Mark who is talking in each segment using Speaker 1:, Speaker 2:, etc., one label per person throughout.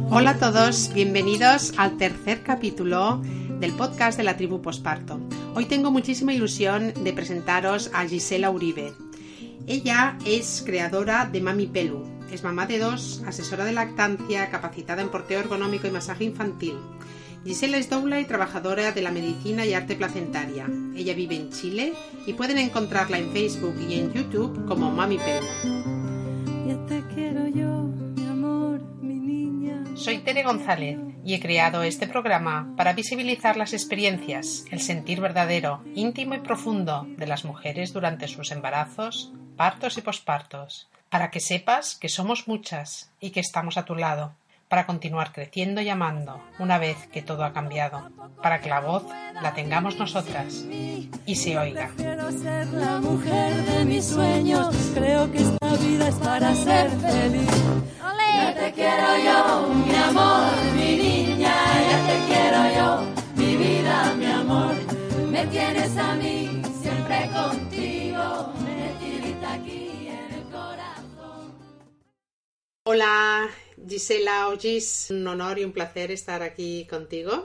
Speaker 1: Hola a todos, bienvenidos al tercer capítulo del podcast de la tribu Posparto. Hoy tengo muchísima ilusión de presentaros a Gisela Uribe. Ella es creadora de Mami Pelu, es mamá de 2, asesora de lactancia, capacitada en porteo ergonómico y masaje infantil. Gisela es doula y trabajadora de la medicina y arte placentaria. Ella vive en Chile y pueden encontrarla en Facebook y en YouTube como Mami Pelu.
Speaker 2: Ya te quiero yo, mi amor, mi niña.
Speaker 1: Soy Tere González y he creado este programa para visibilizar las experiencias, el sentir verdadero, íntimo y profundo de las mujeres durante sus embarazos, partos y pospartos, para que sepas que somos muchas y que estamos a tu lado, para continuar creciendo y amando una vez que todo ha cambiado, para que la voz la tengamos nosotras y se oiga.
Speaker 2: Quiero ser la mujer de mis sueños, creo que esta vida es para ser feliz. Ya te quiero yo, mi amor, mi niña, ya te quiero yo, mi vida, mi amor. Me tienes a mí, siempre contigo, metidita aquí en el corazón.
Speaker 1: Hola Gisela o Gis, un honor y un placer estar aquí contigo.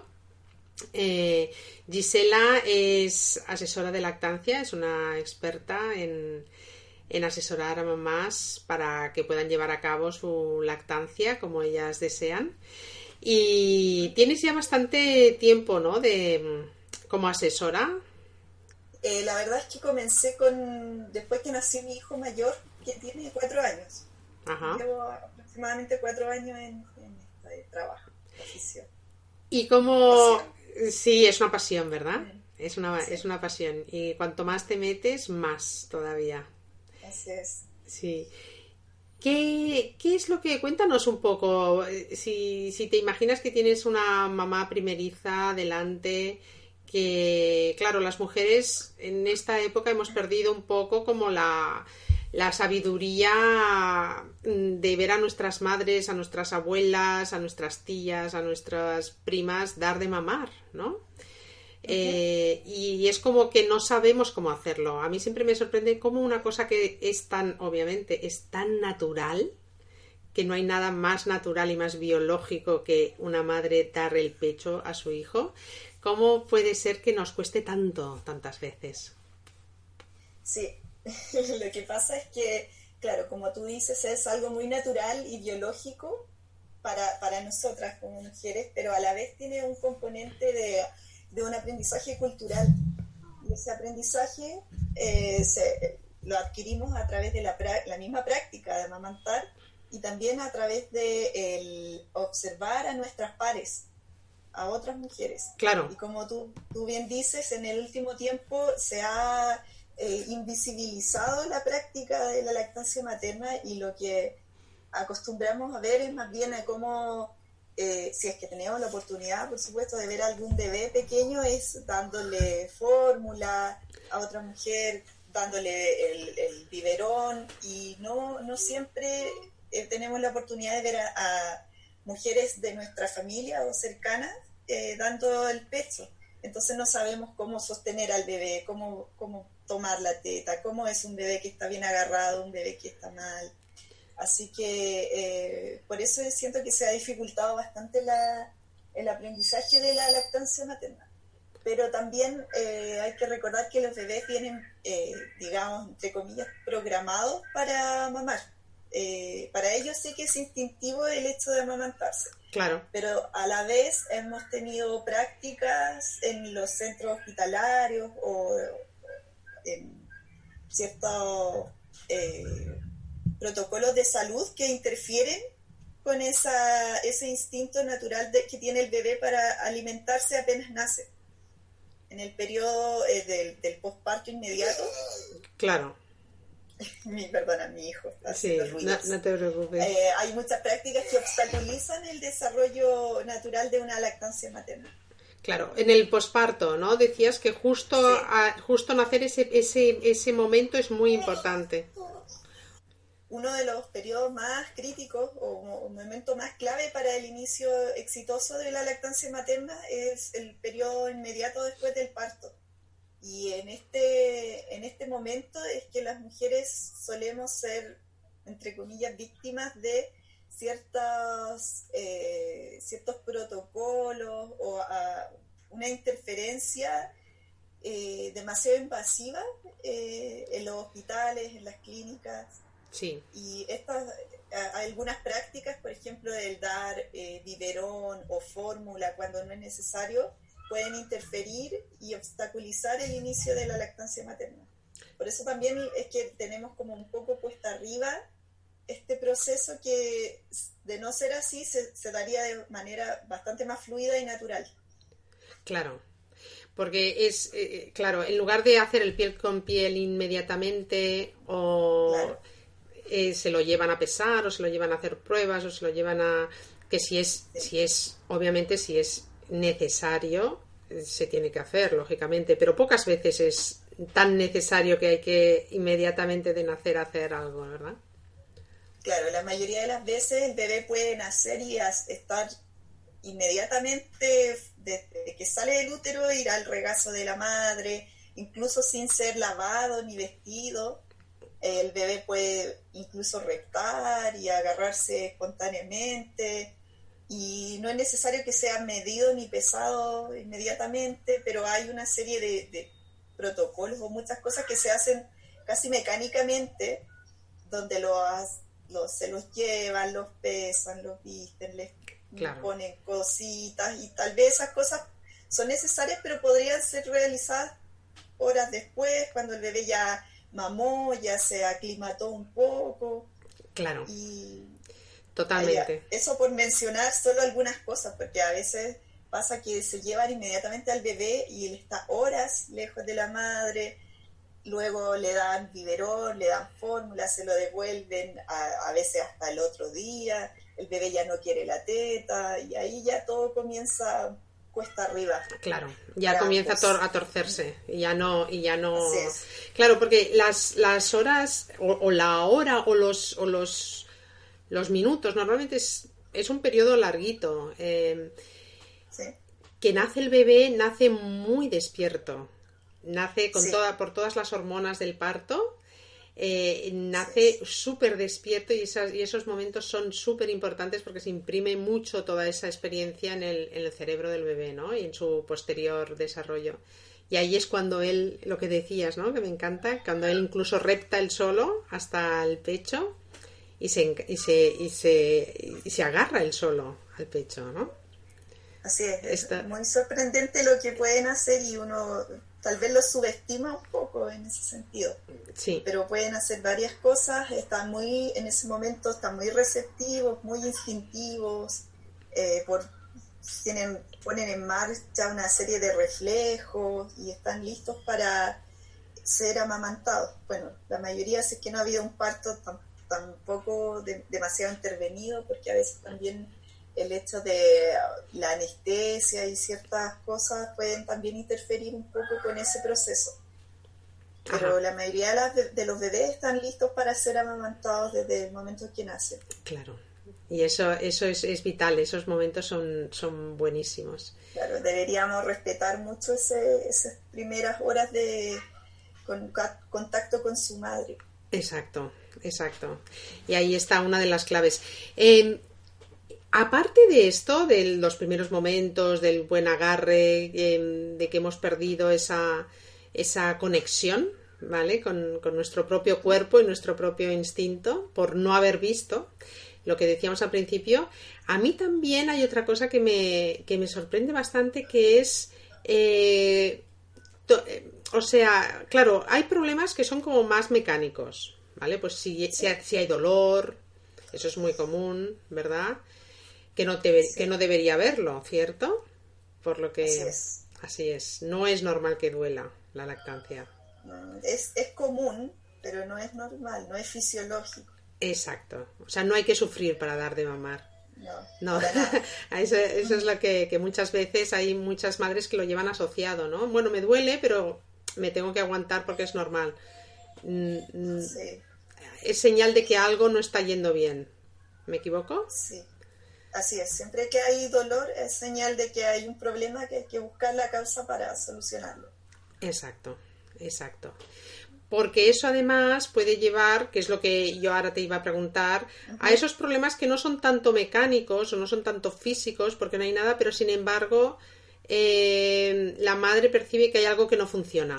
Speaker 1: Gisela es asesora de lactancia, es una experta en asesorar a mamás para que puedan llevar a cabo su lactancia como ellas desean. Y tienes ya bastante tiempo, ¿no?, como asesora.
Speaker 3: La verdad es que comencé después que nació mi hijo mayor, que tiene 4 años.
Speaker 1: Ajá.
Speaker 3: Llevo aproximadamente 4 años en este trabajo, profesión.
Speaker 1: Y como...
Speaker 3: Pasión.
Speaker 1: Sí, es una pasión, ¿verdad?
Speaker 3: Sí.
Speaker 1: Es una pasión. Y cuanto más te metes, más todavía.
Speaker 3: Así es.
Speaker 1: Sí. ¿Qué es lo que... Cuéntanos un poco, si te imaginas que tienes una mamá primeriza delante, que, claro, las mujeres en esta época hemos perdido un poco como la sabiduría de ver a nuestras madres, a nuestras abuelas, a nuestras tías, a nuestras primas dar de mamar, ¿no? Y es como que no sabemos cómo hacerlo. A mí siempre me sorprende cómo una cosa que es tan, obviamente, es tan natural, que no hay nada más natural y más biológico que una madre dar el pecho a su hijo. ¿Cómo puede ser que nos cueste tantas veces?
Speaker 3: Sí, lo que pasa es que, claro, como tú dices, es algo muy natural y biológico para nosotras como mujeres, pero a la vez tiene un componente de un aprendizaje cultural. Y ese aprendizaje lo adquirimos a través de la misma práctica de amamantar y también a través de el observar a nuestras pares, a otras mujeres.
Speaker 1: Claro.
Speaker 3: Y como tú bien dices, en el último tiempo se ha invisibilizado la práctica de la lactancia materna y lo que acostumbramos a ver es más bien a cómo, si es que tenemos la oportunidad, por supuesto, de ver a algún bebé pequeño, es dándole fórmula a otra mujer, dándole el biberón, y no siempre tenemos la oportunidad de ver a mujeres de nuestra familia o cercanas dando el pecho. Entonces no sabemos cómo sostener al bebé, cómo tomar la teta, cómo es un bebé que está bien agarrado, un bebé que está mal. Así que por eso siento que se ha dificultado bastante el aprendizaje de la lactancia materna. Pero también hay que recordar que los bebés vienen, digamos, entre comillas, programados para mamar. Para ellos sí que es instintivo el hecho de amamantarse.
Speaker 1: Claro.
Speaker 3: Pero a la vez hemos tenido prácticas en los centros hospitalarios o en ciertos protocolos de salud que interfieren con ese instinto natural que tiene el bebé para alimentarse apenas nace, en el periodo del posparto inmediato.
Speaker 1: Claro.
Speaker 3: Perdona, mi hijo está haciendo ruidos.
Speaker 1: No te preocupes.
Speaker 3: Hay muchas prácticas que obstaculizan el desarrollo natural de una lactancia materna.
Speaker 1: Claro, en el posparto, ¿no? Decías que justo nacer ese momento es muy importante.
Speaker 3: Uno de los periodos más críticos o momento más clave para el inicio exitoso de la lactancia materna es el periodo inmediato después del parto. Y en este momento es que las mujeres solemos ser, entre comillas, víctimas de ciertos protocolos o a una interferencia demasiado invasiva en los hospitales, en las clínicas.
Speaker 1: Sí.
Speaker 3: Y hay algunas prácticas, por ejemplo, el dar biberón o fórmula cuando no es necesario, pueden interferir y obstaculizar el inicio de la lactancia materna. Por eso también es que tenemos como un poco puesta arriba este proceso que, de no ser así, se daría de manera bastante más fluida y natural.
Speaker 1: Claro, porque es, claro, en lugar de hacer el piel con piel inmediatamente o
Speaker 3: Claro.
Speaker 1: Se lo llevan a pesar o se lo llevan a hacer pruebas o se lo llevan a... que obviamente si es necesario, se tiene que hacer, lógicamente, pero pocas veces es tan necesario que hay que inmediatamente de nacer hacer algo, ¿verdad?
Speaker 3: Claro, la mayoría de las veces el bebé puede nacer y estar inmediatamente, desde que sale del útero, ir al regazo de la madre, incluso sin ser lavado ni vestido. El bebé puede incluso rectar y agarrarse espontáneamente, y no es necesario que sea medido ni pesado inmediatamente, pero hay una serie de protocolos o muchas cosas que se hacen casi mecánicamente, donde se los llevan, los pesan, los visten, les
Speaker 1: Claro.
Speaker 3: ponen cositas, y tal vez esas cosas son necesarias, pero podrían ser realizadas horas después, cuando el bebé ya mamó, ya se aclimató un poco.
Speaker 1: Claro,
Speaker 3: Y
Speaker 1: totalmente.
Speaker 3: eso por mencionar solo algunas cosas, porque a veces pasa que se llevan inmediatamente al bebé y él está horas lejos de la madre, luego le dan biberón, le dan fórmula, se lo devuelven a veces hasta el otro día, el bebé ya no quiere la teta, y ahí ya todo comienza cuesta arriba.
Speaker 1: Claro, ya comienza a torcerse y ya no.
Speaker 3: Así es.
Speaker 1: Claro, porque las horas o la hora o los minutos normalmente es un periodo larguito.
Speaker 3: Sí.
Speaker 1: Que nace el bebé, nace muy despierto, nace
Speaker 3: Sí.
Speaker 1: por todas las hormonas del parto. Nace súper despierto y esos momentos son súper importantes porque se imprime mucho toda esa experiencia en el cerebro del bebé, ¿no? Y en su posterior desarrollo. Y ahí es cuando él, lo que decías, ¿no? Que me encanta, cuando él incluso repta él solo hasta el pecho y se agarra él solo al pecho, ¿no?
Speaker 3: Así es muy sorprendente lo que pueden hacer, y uno tal vez lo subestima un poco en ese sentido.
Speaker 1: Sí.
Speaker 3: Pero pueden hacer varias cosas, en ese momento están muy receptivos, muy instintivos, ponen en marcha una serie de reflejos y están listos para ser amamantados. Bueno, la mayoría, si es que no ha habido un parto tampoco demasiado intervenido, porque a veces también el hecho de la anestesia y ciertas cosas pueden también interferir un poco con ese proceso. Pero
Speaker 1: Ajá.
Speaker 3: la mayoría de los bebés están listos para ser amamantados desde el momento que nacen.
Speaker 1: Claro. Y eso es vital, esos momentos son buenísimos.
Speaker 3: Claro, deberíamos respetar mucho esas primeras horas de contacto con su madre.
Speaker 1: Exacto. Y ahí está una de las claves. Aparte de esto, de los primeros momentos, del buen agarre, de que hemos perdido esa conexión, ¿vale? Con nuestro propio cuerpo y nuestro propio instinto, por no haber visto lo que decíamos al principio, a mí también hay otra cosa que me sorprende bastante, que es... o sea, claro, hay problemas que son como más mecánicos, ¿vale? Pues si hay dolor, eso es muy común, ¿verdad? Que no debería haberlo, ¿cierto? Por lo que... Así es. No es normal que duela la lactancia.
Speaker 3: Es común, pero no es normal, no es fisiológico.
Speaker 1: Exacto. O sea, no hay que sufrir para dar de mamar.
Speaker 3: No.
Speaker 1: Eso es lo que muchas veces hay muchas madres que lo llevan asociado, ¿no? Bueno, me duele, pero me tengo que aguantar porque es normal.
Speaker 3: Sí.
Speaker 1: Es señal de que algo no está yendo bien. ¿Me equivoco?
Speaker 3: Sí. Así es, siempre que hay dolor es señal de que hay un problema que hay que buscar la causa para solucionarlo.
Speaker 1: Exacto. porque eso además puede llevar, que es lo que yo ahora te iba a preguntar, a esos problemas que no son tanto mecánicos o no son tanto físicos, porque no hay nada, pero sin embargo la madre percibe que hay algo que no funciona.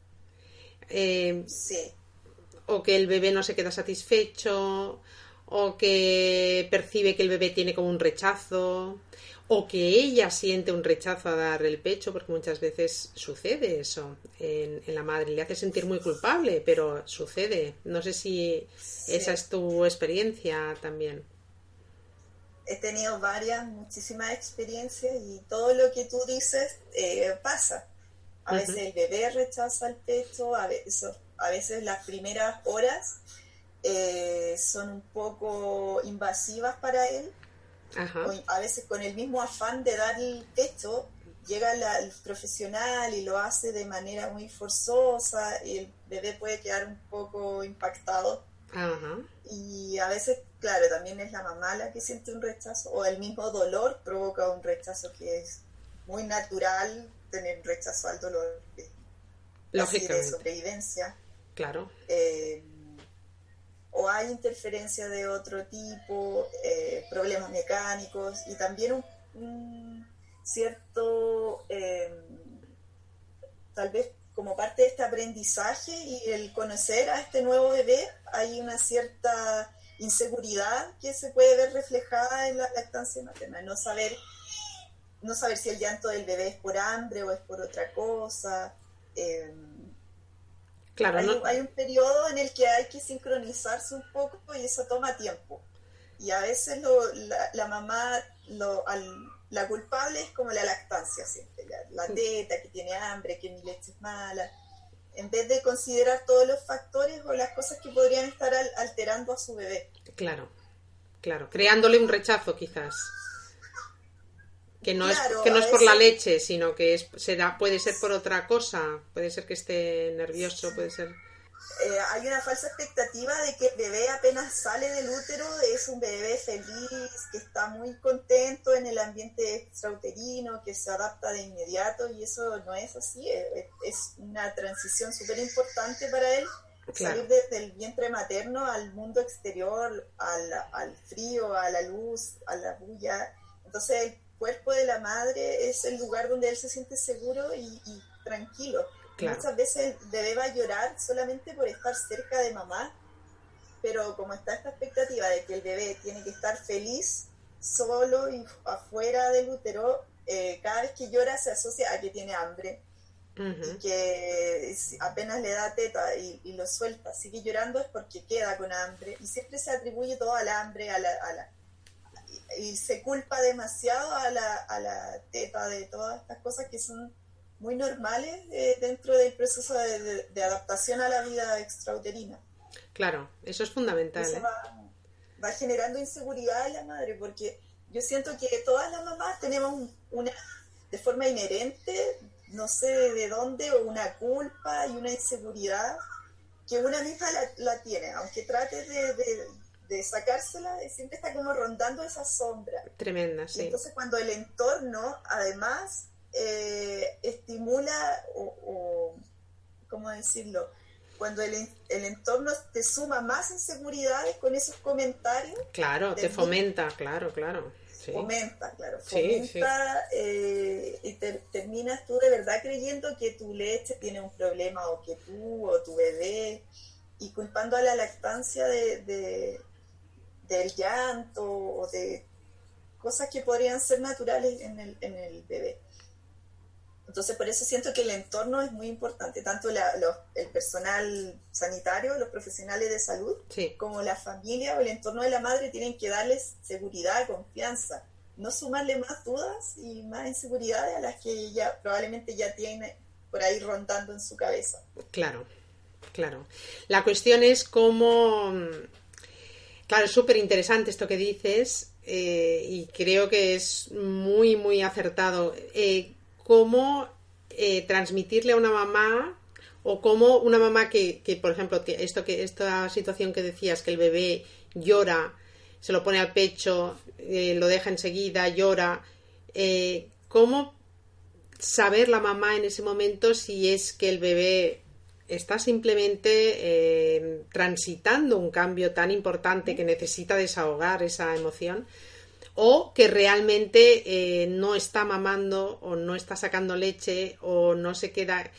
Speaker 3: Sí.
Speaker 1: O que el bebé no se queda satisfecho, o que percibe que el bebé tiene como un rechazo, o que ella siente un rechazo a dar el pecho, porque muchas veces sucede eso en la madre, le hace sentir muy culpable, pero sucede. No sé si esa es tu experiencia también.
Speaker 3: He tenido muchísimas experiencias y todo lo que tú dices pasa. A veces el bebé rechaza el pecho, a veces las primeras horas son un poco invasivas para él.
Speaker 1: Ajá.
Speaker 3: A veces con el mismo afán de dar el pecho, llega el profesional y lo hace de manera muy forzosa y el bebé puede quedar un poco impactado.
Speaker 1: Ajá.
Speaker 3: Y a veces, claro, también es la mamá la que siente un rechazo, o el mismo dolor provoca un rechazo que es muy natural, tener rechazo al dolor, así de sobrevivencia.
Speaker 1: Claro.
Speaker 3: O hay interferencia de otro tipo, problemas mecánicos y también un cierto, tal vez como parte de este aprendizaje y el conocer a este nuevo bebé, hay una cierta inseguridad que se puede ver reflejada en la lactancia materna, no saber si el llanto del bebé es por hambre o es por otra cosa.
Speaker 1: Claro,
Speaker 3: hay un periodo en el que hay que sincronizarse un poco y eso toma tiempo. Y a veces la mamá, la culpable es como la lactancia siempre, la teta, que tiene hambre, que mi leche es mala, en vez de considerar todos los factores o las cosas que podrían estar alterando a su bebé.
Speaker 1: Claro, creándole un rechazo quizás. Que no es por la leche, sino que puede ser por otra cosa, puede ser que esté nervioso, puede ser...
Speaker 3: Hay una falsa expectativa de que el bebé apenas sale del útero es un bebé feliz, que está muy contento en el ambiente extrauterino, que se adapta de inmediato, y eso no es así, es una transición súper importante para él, claro. Salir desde el vientre materno al mundo exterior, al frío, a la luz, a la bulla. Entonces el cuerpo de la madre es el lugar donde él se siente seguro y tranquilo. Claro. Muchas veces el bebé va a llorar solamente por estar cerca de mamá, pero como está esta expectativa de que el bebé tiene que estar feliz solo y afuera del útero, cada vez que llora se asocia a que tiene hambre, y que apenas le da teta y lo suelta, sigue llorando es porque queda con hambre, y siempre se atribuye todo al hambre, y se culpa demasiado a la teta de todas estas cosas que son muy normales dentro del proceso de adaptación a la vida extrauterina.
Speaker 1: Claro, eso es fundamental.
Speaker 3: Eso va generando inseguridad en la madre, porque yo siento que todas las mamás tenemos de forma inherente, no sé de dónde, una culpa y una inseguridad que una misma la tiene, aunque trate de sacársela, siempre está como rondando esa sombra.
Speaker 1: Tremenda, sí.
Speaker 3: Y entonces cuando el entorno, además, estimula o ¿cómo decirlo? Cuando el entorno te suma más inseguridades con esos comentarios.
Speaker 1: Claro, te fomenta, claro. Sí.
Speaker 3: Fomenta.
Speaker 1: Sí.
Speaker 3: Y terminas tú de verdad creyendo que tu leche tiene un problema, o que tú o tu bebé, y culpando a la lactancia del llanto o de cosas que podrían ser naturales en el bebé. Entonces, por eso siento que el entorno es muy importante, tanto el personal sanitario, los profesionales de salud,
Speaker 1: sí,
Speaker 3: como la familia o el entorno de la madre tienen que darles seguridad, confianza, no sumarle más dudas y más inseguridades a las que ella probablemente ya tiene por ahí rondando en su cabeza.
Speaker 1: Claro. La cuestión es cómo... Claro, es súper interesante esto que dices, y creo que es muy, muy acertado. Cómo transmitirle a una mamá, o cómo una mamá que por ejemplo, esta situación que decías, que el bebé llora, se lo pone al pecho, lo deja enseguida, llora, cómo saber la mamá en ese momento si es que el bebé está simplemente transitando un cambio tan importante que necesita desahogar esa emoción, o que realmente no está mamando o no está sacando leche o no se queda...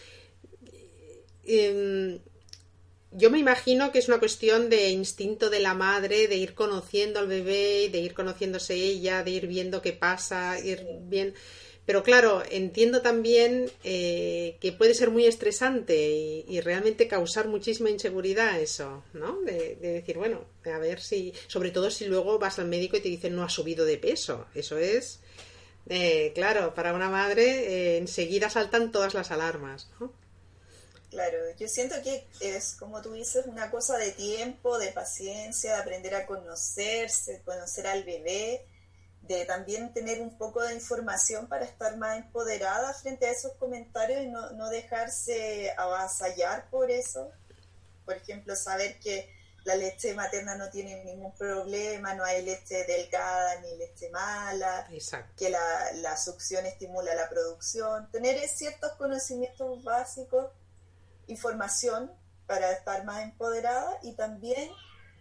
Speaker 1: Yo me imagino que es una cuestión de instinto de la madre, de ir conociendo al bebé, de ir conociéndose ella, de ir viendo qué pasa, ir bien... Pero claro, entiendo también que puede ser muy estresante y realmente causar muchísima inseguridad eso, ¿no? De decir, bueno, a ver si... Sobre todo si luego vas al médico y te dicen no has subido de peso. Eso es... claro, para una madre enseguida saltan todas las alarmas, ¿no?
Speaker 3: Claro, yo siento que es, como tú dices, una cosa de tiempo, de paciencia, de aprender a conocerse, conocer al bebé, de también tener un poco de información para estar más empoderada frente a esos comentarios y no dejarse avasallar por eso. Por ejemplo, saber que la leche materna no tiene ningún problema, no hay leche delgada ni leche mala,
Speaker 1: Exacto.
Speaker 3: que la succión estimula la producción. Tener ciertos conocimientos básicos, información para estar más empoderada, y también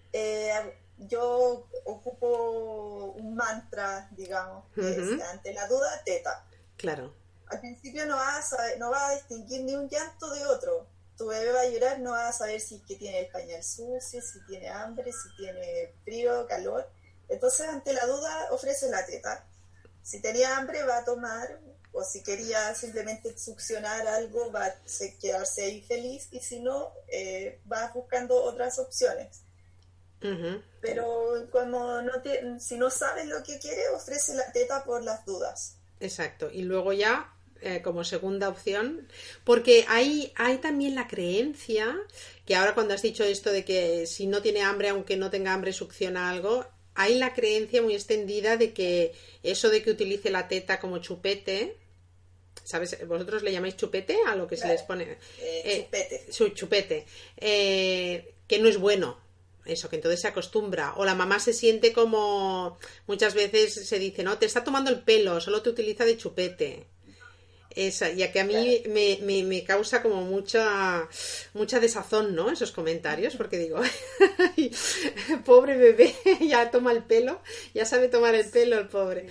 Speaker 3: yo ocupo un mantra, digamos, que es ante la duda, teta.
Speaker 1: Claro.
Speaker 3: Al principio no vas a distinguir ni un llanto de otro. Tu bebé va a llorar, no vas a saber si es que tiene el pañal sucio, si tiene hambre, si tiene frío, calor. Entonces, ante la duda, ofrece la teta. Si tenía hambre, va a tomar, o si quería simplemente succionar algo, va a quedarse ahí feliz, y si no, va buscando otras opciones. Pero como si no sabes lo que quiere, ofrece la teta por las dudas.
Speaker 1: Exacto, y luego ya como segunda opción, porque hay también la creencia, que ahora cuando has dicho esto de que si no tiene hambre, aunque no tenga hambre, succiona algo, hay la creencia muy extendida de que eso de que utilice la teta como chupete, ¿sabes? ¿Vosotros le llamáis chupete a lo que se les pone?
Speaker 3: Chupete.
Speaker 1: Chupete. Que no es bueno. Eso, que entonces se acostumbra. O la mamá se siente como... Muchas veces se dice, no, te está tomando el pelo, solo te utiliza de chupete. Esa, ya que a mí me causa como mucha desazón, ¿no? Esos comentarios, porque digo, pobre bebé, ya toma el pelo, ya sabe tomar el pelo el pobre.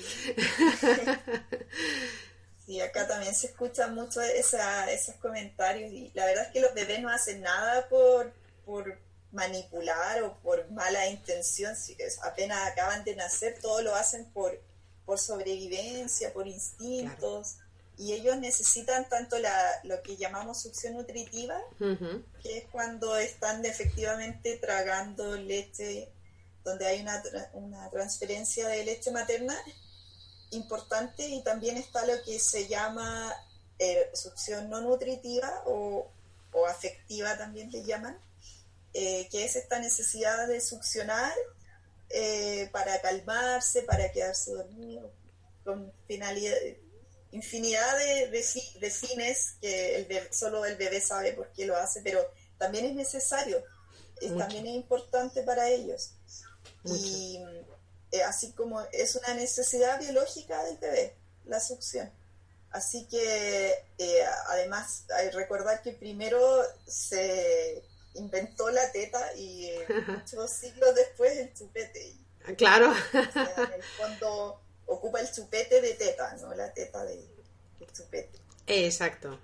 Speaker 3: Sí, acá también se escuchan mucho esos comentarios, y la verdad es que los bebés no hacen nada por manipular o por mala intención. Apenas acaban de nacer, todo lo hacen por sobrevivencia, por instintos. Claro. Y ellos necesitan tanto lo que llamamos succión nutritiva, que es cuando están efectivamente tragando leche, donde hay una transferencia de leche materna importante, y también está lo que se llama succión no nutritiva o afectiva, también le llaman, que es esta necesidad de succionar para calmarse, para quedarse dormido, con infinidad de fines que solo el bebé sabe por qué lo hace, pero también es necesario, también es importante para ellos. Mucho. Y así como es una necesidad biológica del bebé, la succión. Así que además hay que recordar que primero se inventó la teta y muchos siglos después el chupete.
Speaker 1: Claro.
Speaker 3: O sea, en el fondo ocupa el chupete de teta, no la teta de chupete.
Speaker 1: Exacto.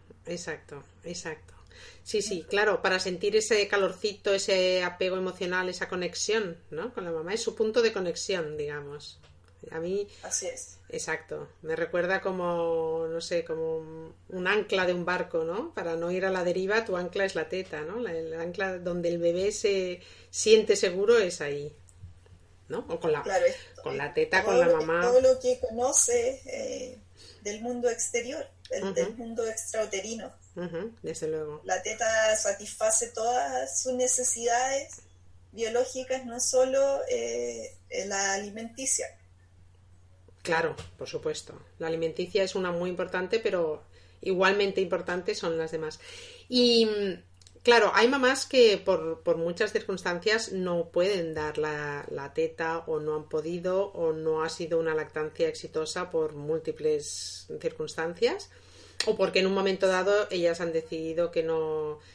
Speaker 1: Sí, claro, para sentir ese calorcito, ese apego emocional, esa conexión, ¿no? Con la mamá, es su punto de conexión, digamos. A mí...
Speaker 3: Así es.
Speaker 1: Exacto. Me recuerda como, no sé, como un ancla de un barco, ¿no? Para no ir a la deriva, tu ancla es la teta, ¿no? El ancla donde el bebé se siente seguro es ahí, ¿no? O con la teta, con la mamá.
Speaker 3: Todo lo que conoce del mundo exterior, del mundo extrauterino.
Speaker 1: Desde luego.
Speaker 3: La teta satisface todas sus necesidades biológicas, no solo la alimenticia.
Speaker 1: Claro, por supuesto. La alimenticia es una muy importante, pero igualmente importantes son las demás. Y claro, hay mamás que por muchas circunstancias no pueden dar la teta, o no han podido, o no ha sido una lactancia exitosa por múltiples circunstancias, o porque en un momento dado ellas han decidido que no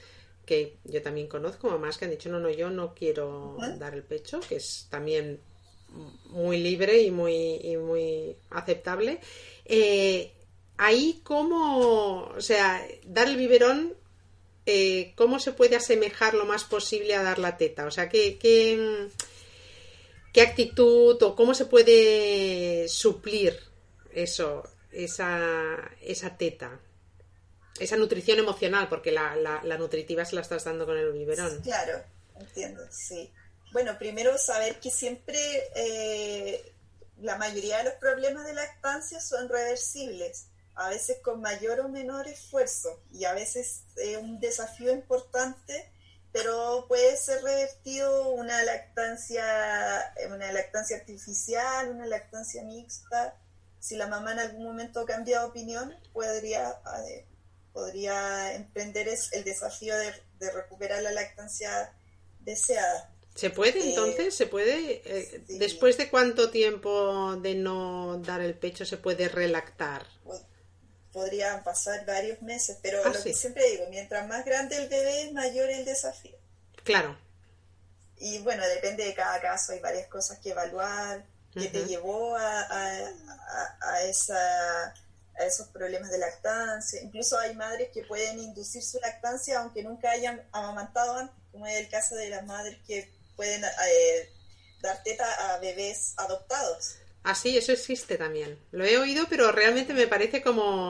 Speaker 1: que yo también conozco mamás que han dicho no, yo no quiero dar el pecho, que es también muy libre y muy aceptable. Ahí cómo, o sea, dar el biberón, ¿cómo se puede asemejar lo más posible a dar la teta? O sea, ¿qué actitud o cómo se puede suplir eso, esa teta? Esa nutrición emocional, porque la nutritiva se la estás dando con el biberón.
Speaker 3: Claro, entiendo, sí. Bueno, primero saber que siempre la mayoría de los problemas de lactancia son reversibles, a veces con mayor o menor esfuerzo, y a veces es un desafío importante, pero puede ser revertido una lactancia artificial, una lactancia mixta. Si la mamá en algún momento cambia de opinión, podría emprender el desafío de recuperar la lactancia deseada.
Speaker 1: ¿Se puede entonces? ¿Se puede? Sí. ¿Después de cuánto tiempo de no dar el pecho se puede relactar?
Speaker 3: Podrían pasar varios meses, pero que siempre digo, mientras más grande el bebé, mayor el desafío.
Speaker 1: Claro.
Speaker 3: Y bueno, depende de cada caso, hay varias cosas que evaluar, que te llevó a esos problemas de lactancia. Incluso hay madres que pueden inducir su lactancia aunque nunca hayan amamantado antes, como es el caso de las madres que pueden dar teta a bebés adoptados.
Speaker 1: Ah, sí, eso existe también. Lo he oído, pero realmente me parece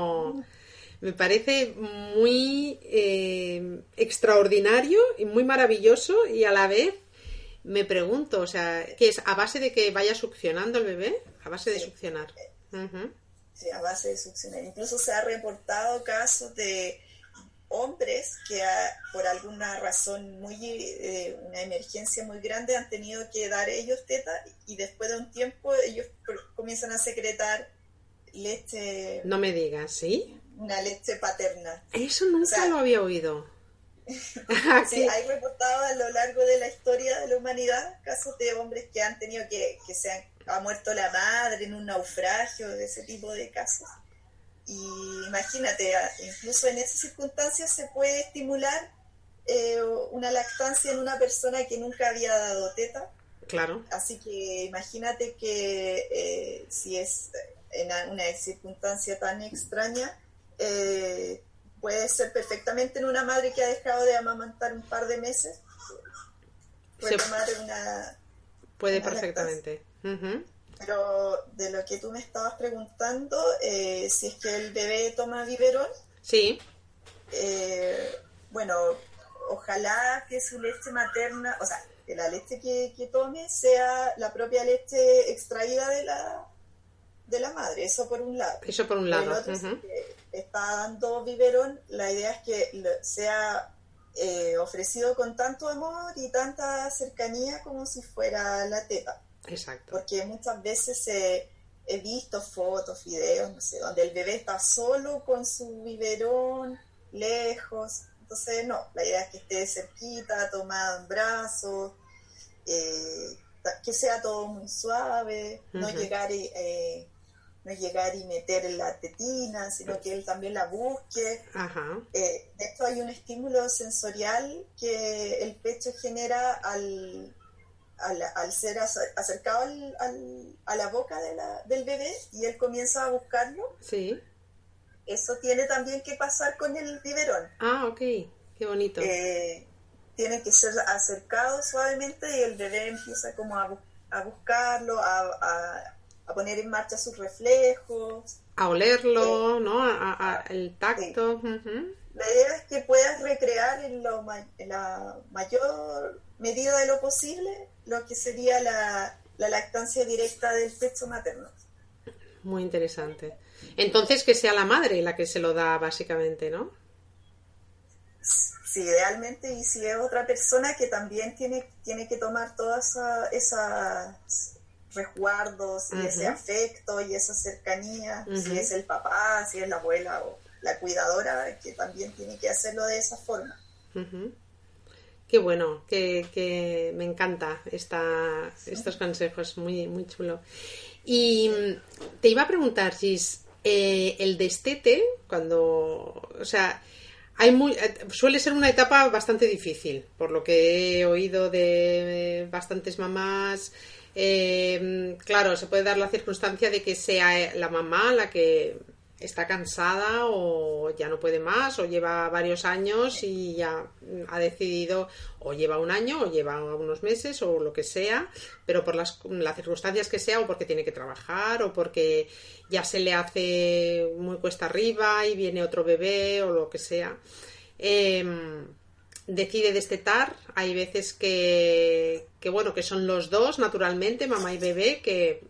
Speaker 1: muy extraordinario y muy maravilloso, y a la vez me pregunto, o sea, ¿qué es? ¿A base de que vaya succionando el bebé? ¿A base de succionar?
Speaker 3: Sí, a base de succionar. Incluso se ha reportado casos de hombres que por alguna razón una emergencia muy grande han tenido que dar ellos teta, y después de un tiempo ellos comienzan a secretar leche.
Speaker 1: No me digas, ¿sí?
Speaker 3: Una leche paterna.
Speaker 1: Eso nunca lo había oído.
Speaker 3: Sí, hay reportado a lo largo de la historia de la humanidad casos de hombres que han tenido que ha muerto la madre en un naufragio, de ese tipo de casos. Y imagínate, incluso en esas circunstancias se puede estimular una lactancia en una persona que nunca había dado teta.
Speaker 1: Claro.
Speaker 3: Así que imagínate que si es en una circunstancia tan extraña, puede ser perfectamente en una madre que ha dejado de amamantar un par de meses.
Speaker 1: Puede perfectamente.
Speaker 3: Pero de lo que tú me estabas preguntando, si es que el bebé toma biberón,
Speaker 1: sí.
Speaker 3: Bueno, ojalá que su leche materna, o sea, que la leche que tome sea la propia leche extraída de la madre, eso por un lado.
Speaker 1: Eso por un lado.
Speaker 3: Por el otro, si está dando biberón, la idea es que sea ofrecido con tanto amor y tanta cercanía como si fuera la teta.
Speaker 1: Exacto.
Speaker 3: Porque muchas veces he visto fotos, videos, no sé, donde el bebé está solo con su biberón, lejos. Entonces, no, la idea es que esté cerquita, tomado en brazos, que sea todo muy suave, no llegar y meter la tetina, sino que él también la busque.
Speaker 1: Ajá.
Speaker 3: De hecho, hay un estímulo sensorial que el pecho genera al ser acercado a la boca del bebé, y él comienza a buscarlo.
Speaker 1: Sí.
Speaker 3: Eso tiene también que pasar con el biberón.
Speaker 1: Ah, ok, qué bonito.
Speaker 3: Tiene que ser acercado suavemente, y el bebé empieza como a buscarlo, a poner en marcha sus reflejos.
Speaker 1: A olerlo, ¿no? El tacto.
Speaker 3: Sí. La idea es que puedas recrear en la mayor medida de lo posible lo que sería la lactancia directa del pecho materno.
Speaker 1: Muy interesante. Entonces, que sea la madre la que se lo da, básicamente, ¿no?
Speaker 3: Sí, idealmente, y si es otra persona que también tiene que tomar todas esas resguardos y ese afecto y esa cercanía, si es el papá, si es la abuela o la cuidadora, que también tiene que hacerlo de esa forma.
Speaker 1: Qué bueno, que me encanta estos consejos, muy, muy chulo. Y te iba a preguntar, Gis, el destete, o sea, Suele ser una etapa bastante difícil, por lo que he oído de bastantes mamás. Claro, se puede dar la circunstancia de que sea la mamá la que está cansada o ya no puede más o lleva varios años y ya ha decidido, o lleva un año o lleva unos meses o lo que sea, pero por las circunstancias que sea, o porque tiene que trabajar o porque ya se le hace muy cuesta arriba y viene otro bebé o lo que sea, decide destetar. Hay veces que bueno, que son los dos naturalmente, mamá y bebé, que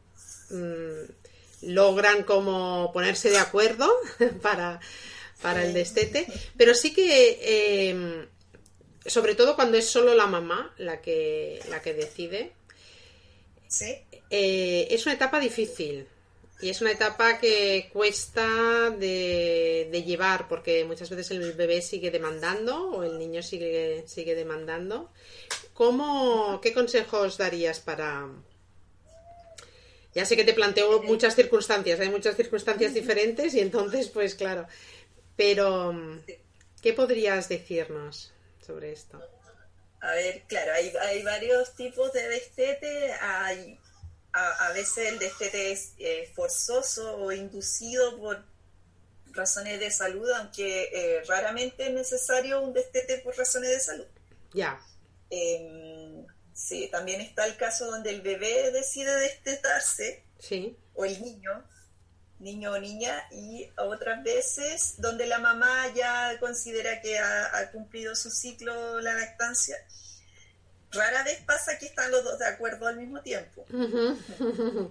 Speaker 1: logran como ponerse de acuerdo para el destete, pero sí que sobre todo cuando es solo la mamá la que decide,
Speaker 3: ¿sí?
Speaker 1: Es una etapa difícil y es una etapa que cuesta de llevar, porque muchas veces el bebé sigue demandando o el niño sigue demandando. ¿Qué consejos darías para...? Ya sé que te planteo muchas circunstancias, hay muchas circunstancias diferentes y entonces, pues claro. Pero, ¿qué podrías decirnos sobre esto?
Speaker 3: A ver, claro, hay varios tipos de destete. A veces el destete es forzoso o inducido por razones de salud, aunque raramente es necesario un destete por razones de salud.
Speaker 1: Ya.
Speaker 3: Sí, también está el caso donde el bebé decide destetarse,
Speaker 1: sí,
Speaker 3: o el niño o niña, y otras veces donde la mamá ya considera que ha cumplido su ciclo la lactancia. Rara vez pasa que están los dos de acuerdo al mismo tiempo.
Speaker 1: Uh-huh.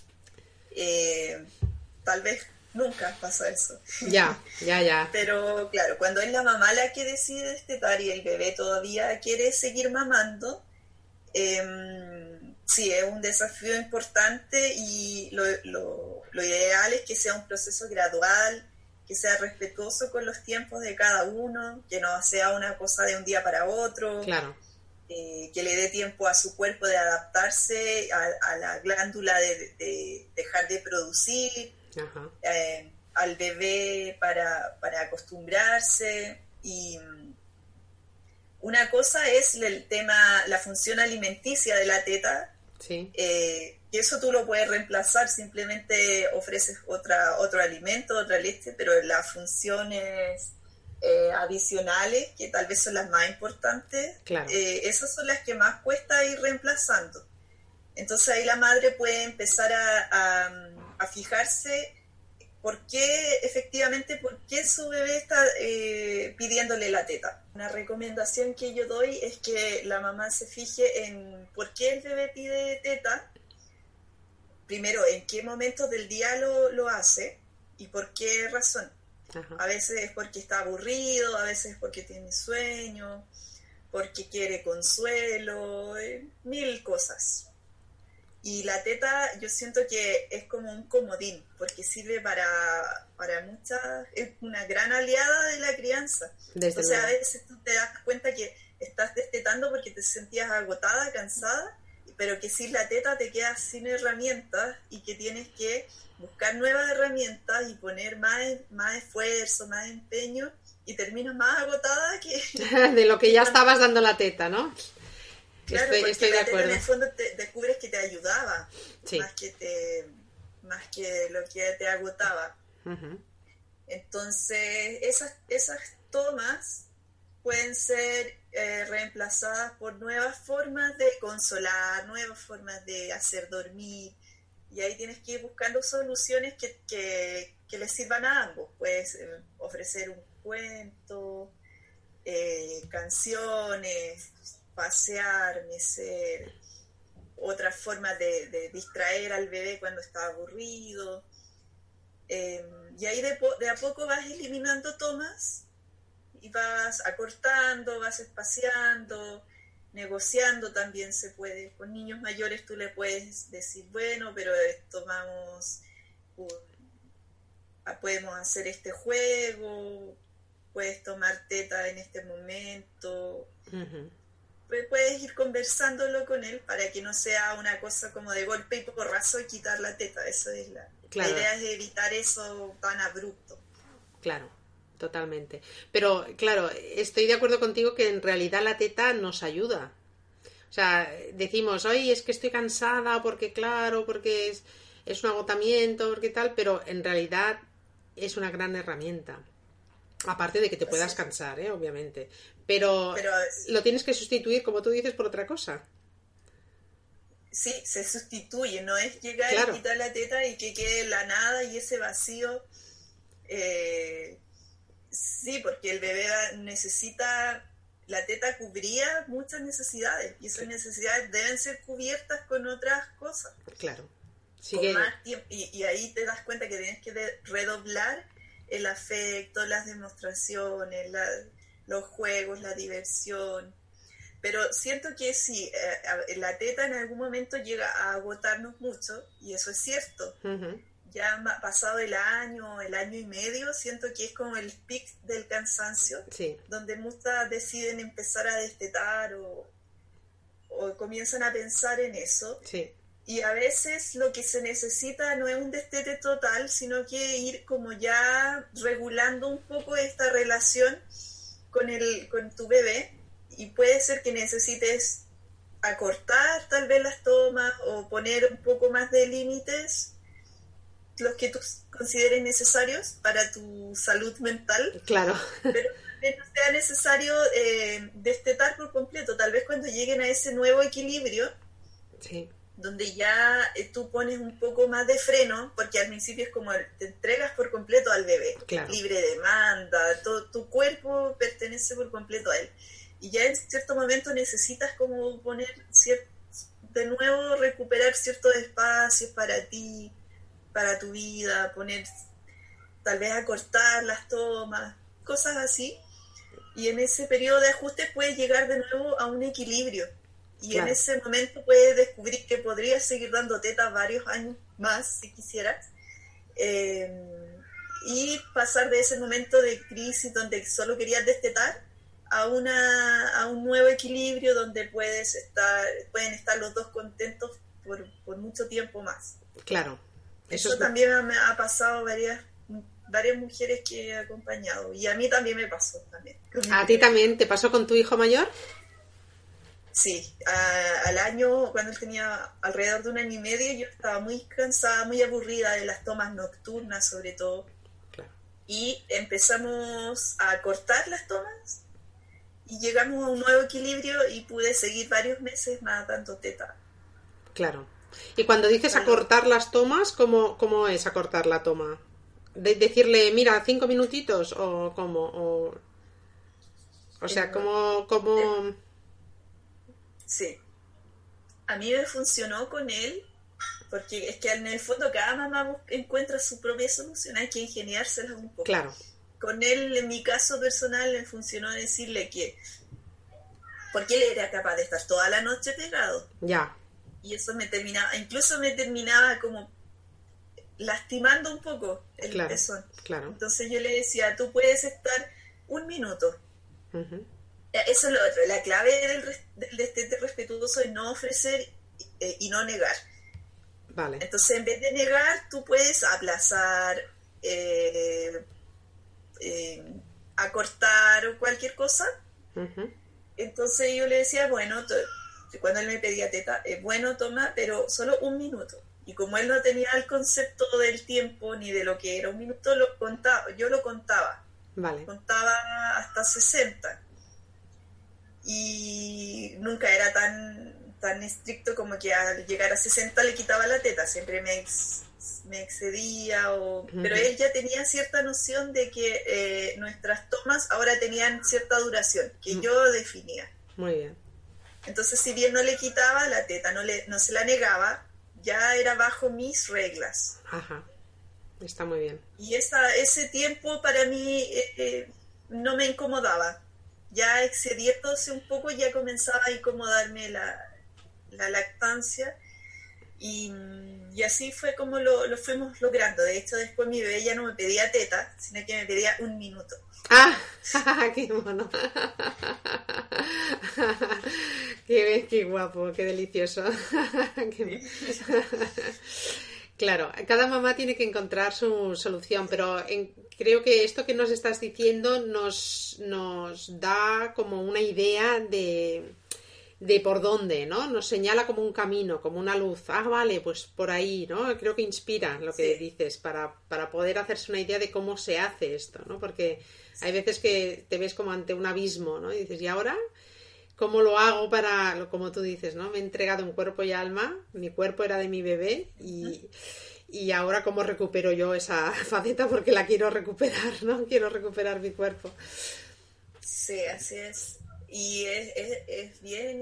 Speaker 3: Tal vez nunca pasa eso.
Speaker 1: Ya.
Speaker 3: Pero claro, cuando es la mamá la que decide destetar y el bebé todavía quiere seguir mamando, sí, es un desafío importante y lo ideal es que sea un proceso gradual, que sea respetuoso con los tiempos de cada uno, que no sea una cosa de un día para otro,
Speaker 1: claro.
Speaker 3: Que le dé tiempo a su cuerpo de adaptarse a la glándula de dejar de producir,
Speaker 1: Ajá.
Speaker 3: Al bebé para acostumbrarse. Y una cosa es el tema, la función alimenticia de la teta,
Speaker 1: sí.
Speaker 3: Que eso tú lo puedes reemplazar, simplemente ofreces otro alimento, otra leche, pero las funciones adicionales, que tal vez son las más importantes,
Speaker 1: claro.
Speaker 3: Esas son las que más cuesta ir reemplazando. Entonces ahí la madre puede empezar a fijarse por qué su bebé está pidiéndole la teta. Una recomendación que yo doy es que la mamá se fije en por qué el bebé pide teta, primero en qué momentos del día lo hace y por qué razón. Ajá. A veces es porque está aburrido, a veces es porque tiene sueño, porque quiere consuelo, mil cosas. Y la teta yo siento que es como un comodín, porque sirve para muchas, es una gran aliada de la crianza. Entonces a veces tú te das cuenta que estás destetando porque te sentías agotada, cansada, pero que sin la teta te quedas sin herramientas y que tienes que buscar nuevas herramientas y poner más esfuerzo, más empeño, y terminas más agotada que...
Speaker 1: de lo que ya estabas dando la teta, ¿no?
Speaker 3: Claro,
Speaker 1: estoy de acuerdo.
Speaker 3: En el fondo descubres que te ayudaba,
Speaker 1: sí.
Speaker 3: más que lo que te agotaba.
Speaker 1: Uh-huh.
Speaker 3: Entonces, esas tomas pueden ser reemplazadas por nuevas formas de consolar, nuevas formas de hacer dormir, y ahí tienes que ir buscando soluciones que les sirvan a ambos. Puedes ofrecer un cuento, canciones, pasear, mecer, otras formas de distraer al bebé cuando está aburrido, y ahí de a poco vas eliminando tomas y vas acortando, vas espaciando, negociando. También se puede, con niños mayores tú le puedes decir, bueno, pero podemos hacer este juego, puedes tomar teta en este momento. Uh-huh. Puedes ir conversándolo con él para que no sea una cosa como de golpe y porrazo y quitar la teta. Eso es la idea, es evitar eso tan abrupto.
Speaker 1: Claro. Totalmente. Pero, claro, estoy de acuerdo contigo que en realidad la teta nos ayuda. O sea, decimos, oye, es que estoy cansada porque, claro, porque es un agotamiento, porque tal, pero en realidad es una gran herramienta. Aparte de que te puedas cansar, obviamente. Pero lo tienes que sustituir, como tú dices, por otra cosa.
Speaker 3: Sí, se sustituye, no es llegar y quitar la teta y que quede la nada y ese vacío. Sí, porque el bebé necesita, la teta cubría muchas necesidades y esas necesidades deben ser cubiertas con otras cosas.
Speaker 1: Claro.
Speaker 3: Con más tiempo, y ahí te das cuenta que tienes que redoblar el afecto, las demostraciones, los juegos, la diversión. Pero siento que sí, la teta en algún momento llega a agotarnos mucho, y eso es cierto.
Speaker 1: Uh-huh.
Speaker 3: Ya pasado el año y medio, siento que es como el pic del cansancio, donde muchas deciden empezar a destetar o comienzan a pensar en eso.
Speaker 1: Sí.
Speaker 3: Y a veces lo que se necesita no es un destete total, sino que ir como ya regulando un poco esta relación con tu bebé, y puede ser que necesites acortar tal vez las tomas o poner un poco más de límites, los que tú consideres necesarios para tu salud mental.
Speaker 1: Claro.
Speaker 3: Pero tal vez no sea necesario destetar por completo. Tal vez cuando lleguen a ese nuevo equilibrio,
Speaker 1: sí,
Speaker 3: donde ya tú pones un poco más de freno, porque al principio es como te entregas por completo al bebé,
Speaker 1: claro,
Speaker 3: libre demanda, todo tu cuerpo pertenece por completo a él. Y ya en cierto momento necesitas como poner de nuevo, recuperar ciertos espacios para ti, para tu vida, poner, tal vez acortar las tomas, cosas así. Y en ese periodo de ajuste puedes llegar de nuevo a un equilibrio. Y claro, en ese momento puedes descubrir que podrías seguir dando teta varios años más si quisieras. Y pasar de ese momento de crisis donde solo querías destetar a un nuevo equilibrio donde pueden estar los dos contentos por mucho tiempo más.
Speaker 1: Claro.
Speaker 3: Eso también me ha pasado varias mujeres que he acompañado, y a mí también me pasó. ¿A
Speaker 1: ti también te pasó con tu hijo mayor?
Speaker 3: Sí, al año, cuando él tenía alrededor de 1 año y medio, yo estaba muy cansada, muy aburrida de las tomas nocturnas sobre todo.
Speaker 1: Claro.
Speaker 3: Y empezamos a cortar las tomas y llegamos a un nuevo equilibrio y pude seguir varios meses más dando teta.
Speaker 1: Claro. Y cuando dices acortar las tomas, ¿cómo es acortar la toma? Decirle, mira, 5 minutitos, o cómo, o sea, ¿cómo?
Speaker 3: Sí. A mí me funcionó con él, porque es que en el fondo cada mamá encuentra su propia solución, hay que ingeniárselas un poco.
Speaker 1: Claro.
Speaker 3: Con él, en mi caso personal, me funcionó decirle que, porque él era capaz de estar toda la noche pegado.
Speaker 1: Ya.
Speaker 3: Y eso me terminaba como lastimando un poco el pezón.
Speaker 1: Claro.
Speaker 3: Entonces yo le decía, tú puedes estar 1 minuto.
Speaker 1: Uh-huh.
Speaker 3: Eso es lo otro. La clave del destete respetuoso es no ofrecer y no negar.
Speaker 1: Vale.
Speaker 3: Entonces, en vez de negar, tú puedes aplazar, acortar o cualquier cosa.
Speaker 1: Uh-huh.
Speaker 3: Entonces yo le decía, bueno, cuando él me pedía teta, bueno, toma, pero solo 1 minuto. Y como él no tenía el concepto del tiempo ni de lo que era 1 minuto, yo lo contaba.
Speaker 1: Vale.
Speaker 3: Contaba hasta 60. Y nunca era tan estricto como que al llegar a 60 le quitaba la teta. Siempre me excedía. Uh-huh. Pero él ya tenía cierta noción de que nuestras tomas ahora tenían cierta duración, que yo definía.
Speaker 1: Muy bien.
Speaker 3: Entonces, si bien no le quitaba la teta, no se la negaba, ya era bajo mis reglas.
Speaker 1: Ajá, está muy bien.
Speaker 3: Y ese tiempo para mí no me incomodaba. Ya excediéndose un poco, ya comenzaba a incomodarme la lactancia. Y así fue como lo fuimos logrando. De hecho, después mi bebé ya no me pedía teta, sino que me pedía 1 minuto.
Speaker 1: ¡Ah! ¡Qué mono! ¡Qué guapo! ¡Qué delicioso! Claro, cada mamá tiene que encontrar su solución, pero creo que esto que nos estás diciendo nos da como una idea de por dónde, ¿no? Nos señala como un camino, como una luz. Ah, vale, pues por ahí, ¿no? Creo que inspira lo que dices para poder hacerse una idea de cómo se hace esto, ¿no? Porque hay veces que te ves como ante un abismo, ¿no? Y dices, ¿y ahora cómo lo hago para, como tú dices, ¿no? Me he entregado en cuerpo y alma, mi cuerpo era de mi bebé y ahora cómo recupero yo esa faceta porque la quiero recuperar, ¿no? Quiero recuperar mi cuerpo.
Speaker 3: Sí, así es. Y es bien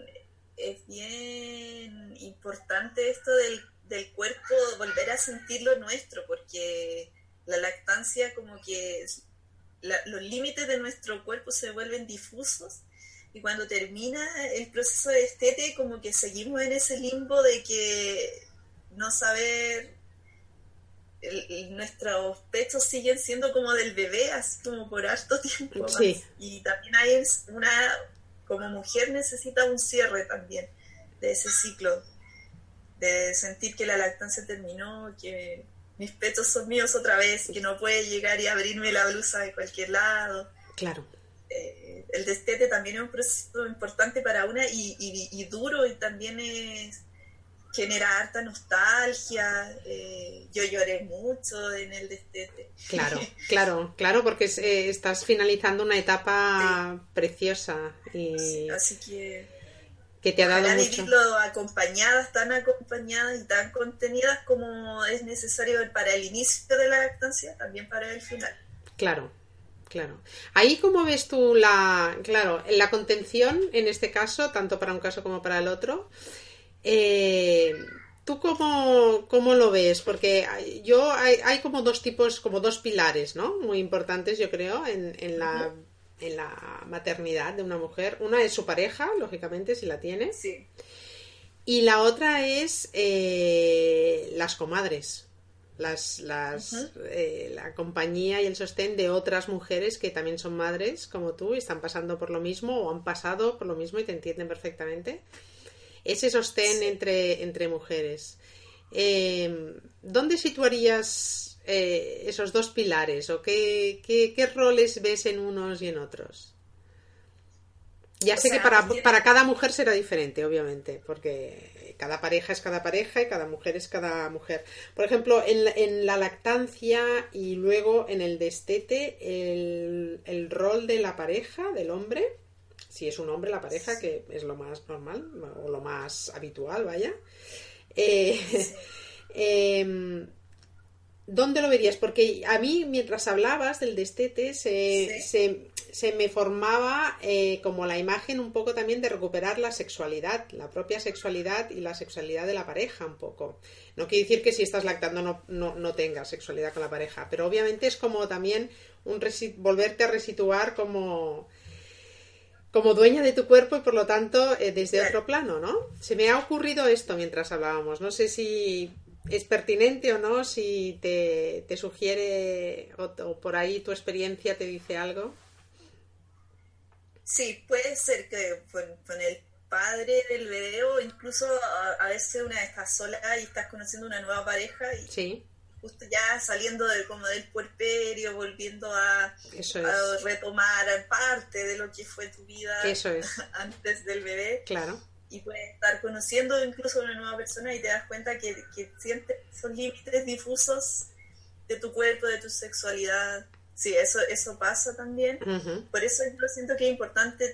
Speaker 3: importante esto del cuerpo, volver a sentir lo nuestro, porque la lactancia como que los límites de nuestro cuerpo se vuelven difusos y cuando termina el proceso de destete como que seguimos en ese limbo de que no saber, nuestros pechos siguen siendo como del bebé, así como por harto tiempo más.
Speaker 1: Sí.
Speaker 3: Y también hay como mujer necesita un cierre también de ese ciclo, de sentir que la lactancia terminó, que mis pechos son míos otra vez, que no puede llegar y abrirme la blusa de cualquier lado.
Speaker 1: Claro.
Speaker 3: El destete también es un proceso importante para una y duro, y también genera harta nostalgia. Yo lloré mucho en el destete.
Speaker 1: Claro, porque estás finalizando una etapa preciosa y
Speaker 3: sí, así
Speaker 1: que te ha dado mucho.
Speaker 3: Vivirlo acompañadas, tan acompañadas y tan contenidas como es necesario para el inicio de la lactancia, también para el final.
Speaker 1: Claro. Ahí, ¿cómo ves tú la contención en este caso, tanto para un caso como para el otro? ¿Tú cómo lo ves? Porque hay como dos tipos, como dos pilares, ¿no? Muy importantes, yo creo, en la maternidad de una mujer. Una es su pareja, lógicamente, si la tiene.
Speaker 3: Sí.
Speaker 1: Y la otra es las comadres. La compañía y el sostén de otras mujeres que también son madres como tú y están pasando por lo mismo o han pasado por lo mismo y te entienden perfectamente. Ese sostén entre mujeres. ¿Dónde situarías esos dos pilares o qué roles ves en unos y en otros? Ya sé que para cada mujer será diferente, obviamente, porque cada pareja es cada pareja y cada mujer es cada mujer. Por ejemplo, en la lactancia y luego en el destete, el rol de la pareja, del hombre, si es un hombre la pareja, que es lo más normal o lo más habitual, vaya. ¿Dónde lo verías? Porque a mí, mientras hablabas del destete, se me formaba como la imagen un poco también de recuperar la sexualidad, la propia sexualidad y la sexualidad de la pareja un poco. No quiere decir que si estás lactando no tengas sexualidad con la pareja, pero obviamente es como también volverte a resituar como dueña de tu cuerpo y por lo tanto desde otro plano, ¿no? Se me ha ocurrido esto mientras hablábamos. No sé si es pertinente o no, si te sugiere o por ahí tu experiencia te dice algo.
Speaker 3: Sí, puede ser que con el padre del bebé o incluso a veces una vez estás sola y estás conociendo una nueva pareja y
Speaker 1: sí.
Speaker 3: Justo ya saliendo como del puerperio, volviendo a retomar parte de lo que fue tu vida antes del bebé.
Speaker 1: Claro.
Speaker 3: Y puedes estar conociendo incluso a una nueva persona y te das cuenta que sientes esos límites difusos de tu cuerpo, de tu sexualidad. Sí, eso pasa también.
Speaker 1: Uh-huh.
Speaker 3: Por eso yo siento que es importante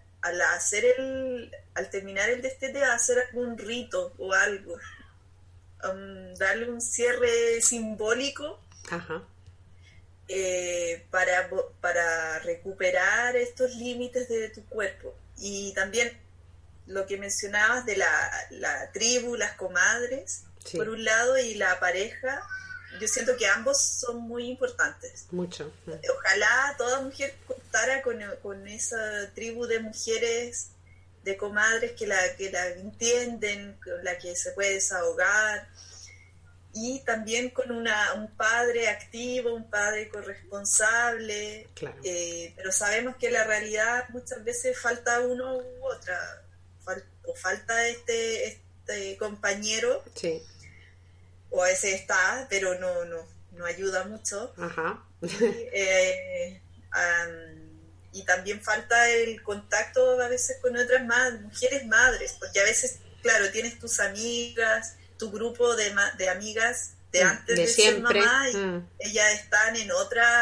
Speaker 3: al terminar el destete hacer algún rito o algo. Darle un cierre simbólico.
Speaker 1: Ajá.
Speaker 3: Para recuperar estos límites de tu cuerpo. Y también lo que mencionabas de la tribu, las comadres, sí, por un lado, y la pareja, yo siento que ambos son muy importantes.
Speaker 1: Mucho.
Speaker 3: Ojalá toda mujer contara con esa tribu de mujeres, de comadres que la entienden, con la que se puede desahogar, y también con un padre activo, un padre corresponsable.
Speaker 1: Claro.
Speaker 3: Pero sabemos que en la realidad muchas veces falta uno u otra, o falta este compañero.
Speaker 1: Sí.
Speaker 3: o a veces está, pero no ayuda mucho.
Speaker 1: Ajá.
Speaker 3: Y también falta el contacto a veces con otras mujeres madres, porque a veces, claro, tienes tus amigas, tu grupo de amigas de antes de
Speaker 1: siempre
Speaker 3: ser mamá, y ellas están en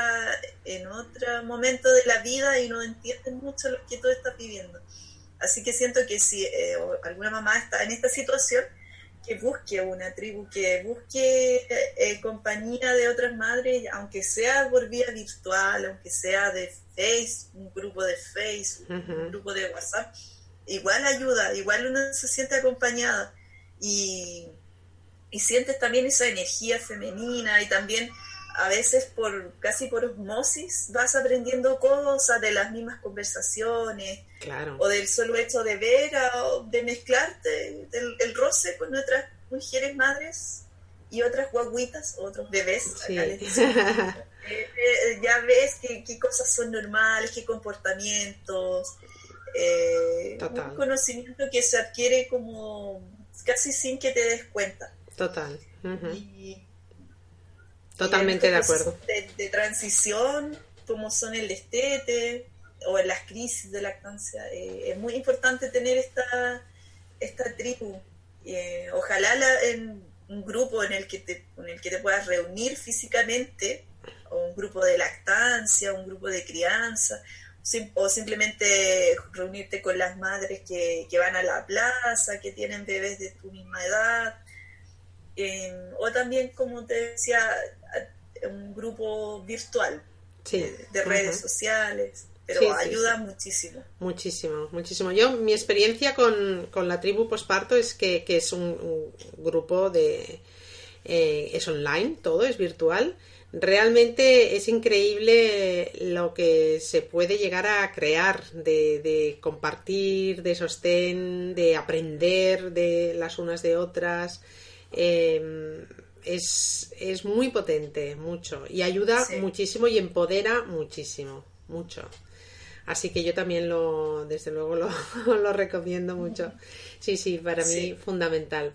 Speaker 3: otro momento de la vida y no entienden mucho lo que tú estás viviendo. Así que siento que si alguna mamá está en esta situación, que busque una tribu, que busque compañía de otras madres, aunque sea por vía virtual, aunque sea de Facebook, un grupo de Facebook, un grupo de WhatsApp, igual ayuda, igual uno se siente acompañada y sientes también esa energía femenina, y también a veces casi por osmosis vas aprendiendo cosas de las mismas conversaciones,
Speaker 1: claro,
Speaker 3: o del solo hecho de ver, de mezclarte el roce con otras mujeres madres y otras guaguitas, otros bebés,
Speaker 1: sí.
Speaker 3: acá les dicen. Ya ves qué cosas son normales, qué comportamientos, un conocimiento que se adquiere como casi sin que te des cuenta.
Speaker 1: Total.
Speaker 3: Y
Speaker 1: totalmente de acuerdo.
Speaker 3: De transición, como son el destete o en las crisis de lactancia, es muy importante tener esta tribu. Ojalá en un grupo en el que te puedas reunir físicamente, o un grupo de lactancia, un grupo de crianza, o simplemente reunirte con las madres que van a la plaza, que tienen bebés de tu misma edad, o también, como te decía, un grupo virtual,
Speaker 1: sí,
Speaker 3: de redes sociales, pero
Speaker 1: sí,
Speaker 3: ayuda
Speaker 1: sí.
Speaker 3: muchísimo.
Speaker 1: Yo, mi experiencia con la tribu posparto es que es un grupo es online, todo es virtual. Realmente es increíble lo que se puede llegar a crear de compartir, de sostén, de aprender de las unas de otras. Es muy potente, mucho, y ayuda muchísimo y empodera muchísimo, mucho. Así que yo también desde luego lo recomiendo mucho. Sí, para mí fundamental.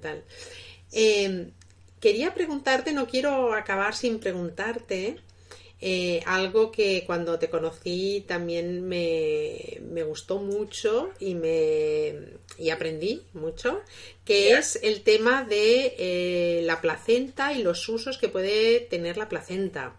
Speaker 1: Quería preguntarte, no quiero acabar sin preguntarte algo que cuando te conocí también me gustó mucho y aprendí mucho, que es el tema de la placenta y los usos que puede tener la placenta.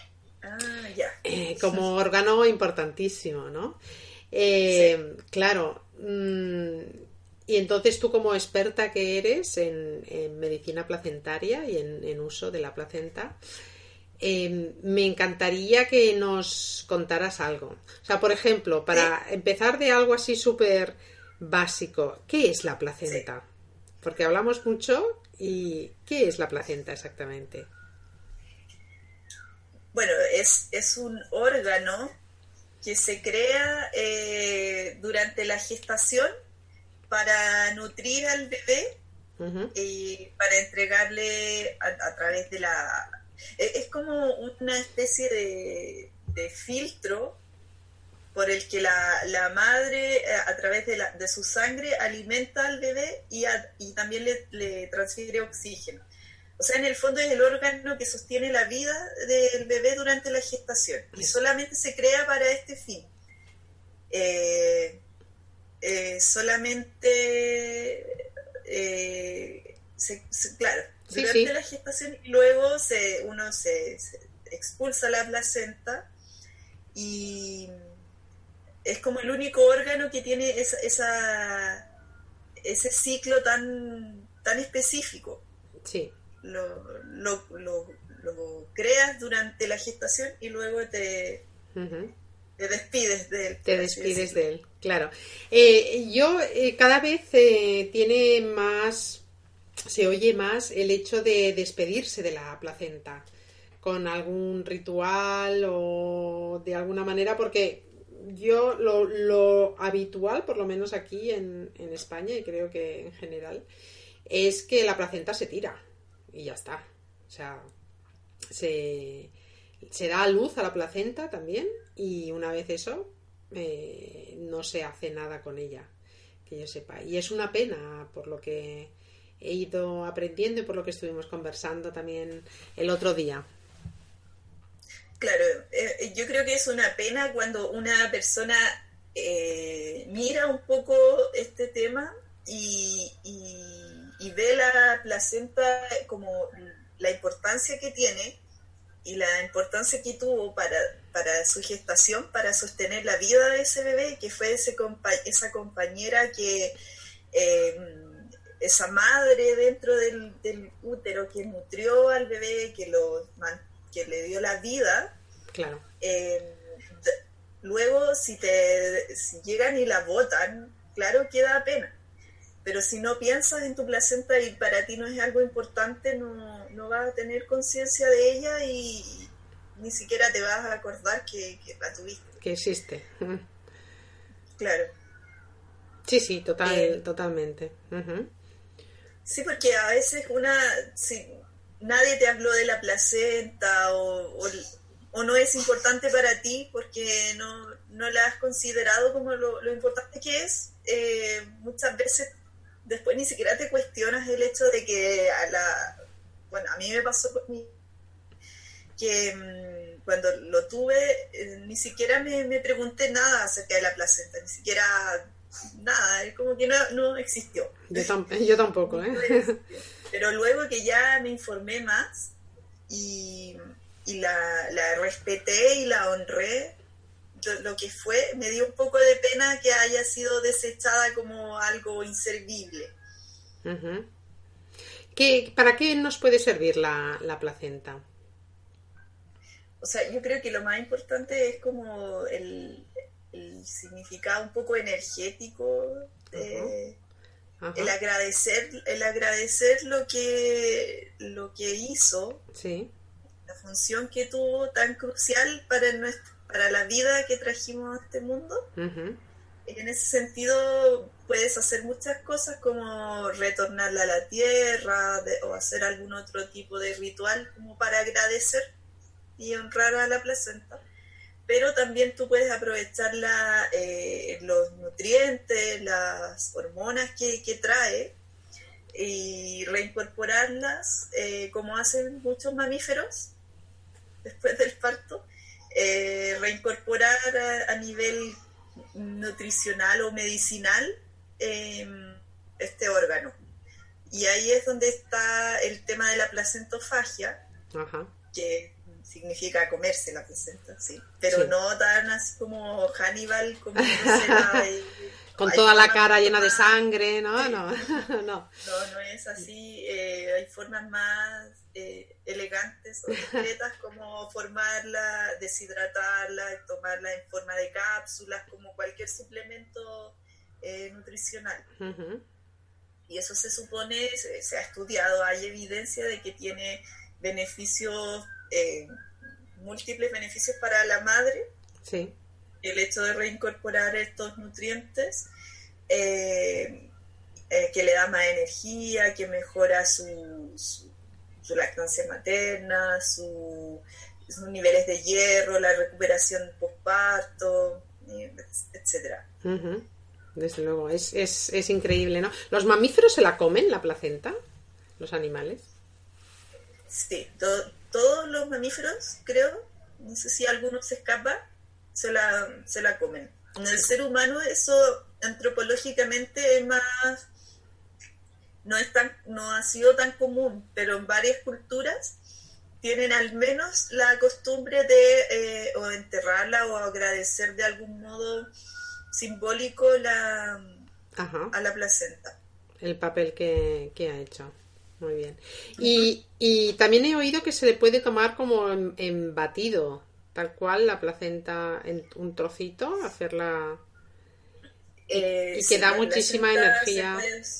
Speaker 1: Como órgano importantísimo, ¿no? Claro. Y entonces tú, como experta que eres en medicina placentaria y en uso de la placenta, me encantaría que nos contaras algo. O sea, por ejemplo, para empezar de algo así súper básico, ¿qué es la placenta? Porque hablamos mucho, y ¿qué es la placenta exactamente?
Speaker 3: Bueno, es un órgano que se crea durante la gestación para nutrir al bebé y para entregarle a través de es como una especie de filtro por el que la madre, a través de su sangre, alimenta al bebé y también le transfiere oxígeno. O sea, en el fondo es el órgano que sostiene la vida del bebé durante la gestación, y solamente se crea para este fin. Claro, durante la gestación, y luego uno se expulsa la placenta, y es como el único órgano que tiene ese ciclo tan específico.
Speaker 1: Sí.
Speaker 3: Lo creas durante la gestación y luego te despides de él.
Speaker 1: Te despides de él, claro. Cada vez se oye más el hecho de despedirse de la placenta con algún ritual o de alguna manera, porque yo lo habitual, por lo menos aquí en España, y creo que en general, es que la placenta se tira y ya está. O sea, se da a luz a la placenta también, y una vez eso, no se hace nada con ella, que yo sepa. Y es una pena, por lo que he ido aprendiendo y por lo que estuvimos conversando también el otro día.
Speaker 3: Claro, yo creo que es una pena cuando una persona mira un poco este tema y ve la placenta como la importancia que tiene y la importancia que tuvo para su gestación, para sostener la vida de ese bebé, que fue esa compañera que, esa madre dentro del útero que nutrió al bebé, que le dio la vida.
Speaker 1: Claro.
Speaker 3: Luego, si llegan y la botan, claro que da pena. Pero si no piensas en tu placenta y para ti no es algo importante, no vas a tener conciencia de ella y ni siquiera te vas a acordar que la tuviste.
Speaker 1: Que existe.
Speaker 3: Claro.
Speaker 1: Sí, totalmente. Uh-huh.
Speaker 3: Sí, porque a veces si nadie te habló de la placenta o no es importante para ti porque no la has considerado como lo importante que es, muchas veces después ni siquiera te cuestionas el hecho de que a mí me pasó que cuando lo tuve ni siquiera me pregunté nada acerca de la placenta, ni siquiera nada, es como que no existió.
Speaker 1: Yo tampoco,
Speaker 3: Pero luego que ya me informé más y la respeté y la honré, lo que fue, me dio un poco de pena que haya sido desechada como algo inservible.
Speaker 1: Uh-huh. ¿Para qué nos puede servir la placenta?
Speaker 3: O sea, yo creo que lo más importante es como el significado un poco energético,
Speaker 1: uh-huh. Uh-huh.
Speaker 3: el agradecer lo que hizo,
Speaker 1: sí,
Speaker 3: la función que tuvo tan crucial para la vida que trajimos a este mundo.
Speaker 1: uh-huh.
Speaker 3: En ese sentido puedes hacer muchas cosas como retornarla a la tierra o hacer algún otro tipo de ritual como para agradecer y honrar a la placenta, pero también tú puedes aprovechar los nutrientes, las hormonas que trae y reincorporarlas como hacen muchos mamíferos después del parto, reincorporar a nivel nutricional o medicinal este órgano. Y ahí es donde está el tema de la placentofagia,
Speaker 1: ajá,
Speaker 3: que significa comerse la placenta, sí, pero
Speaker 1: sí,
Speaker 3: no tan así como Hannibal, como
Speaker 1: con toda la cara llena de sangre, ¿no?
Speaker 3: Sí.
Speaker 1: No
Speaker 3: es así. Hay formas más elegantes o discretas como formarla, deshidratarla y tomarla en forma de cápsulas, como cualquier suplemento nutricional.
Speaker 1: uh-huh.
Speaker 3: Y eso se supone, se ha estudiado, hay evidencia de que tiene beneficios, múltiples beneficios para la madre.
Speaker 1: Sí.
Speaker 3: El hecho de reincorporar estos nutrientes, que le da más energía, que mejora su lactancia materna, sus niveles de hierro, la recuperación postparto, etcétera.
Speaker 1: Uh-huh. Desde luego, es increíble, ¿no? ¿Los mamíferos se la comen, la placenta? ¿Los animales?
Speaker 3: Sí, todos los mamíferos, creo, no sé si alguno se escapa, se la comen. En el ser humano eso antropológicamente es más, no ha sido tan común, pero en varias culturas tienen al menos la costumbre de o enterrarla o agradecer de algún modo simbólico a la placenta.
Speaker 1: El papel que ha hecho. Muy bien. Uh-huh. Y también he oído que se le puede tomar como en batido, tal cual la placenta en un trocito, hacerla y que da muchísima energía.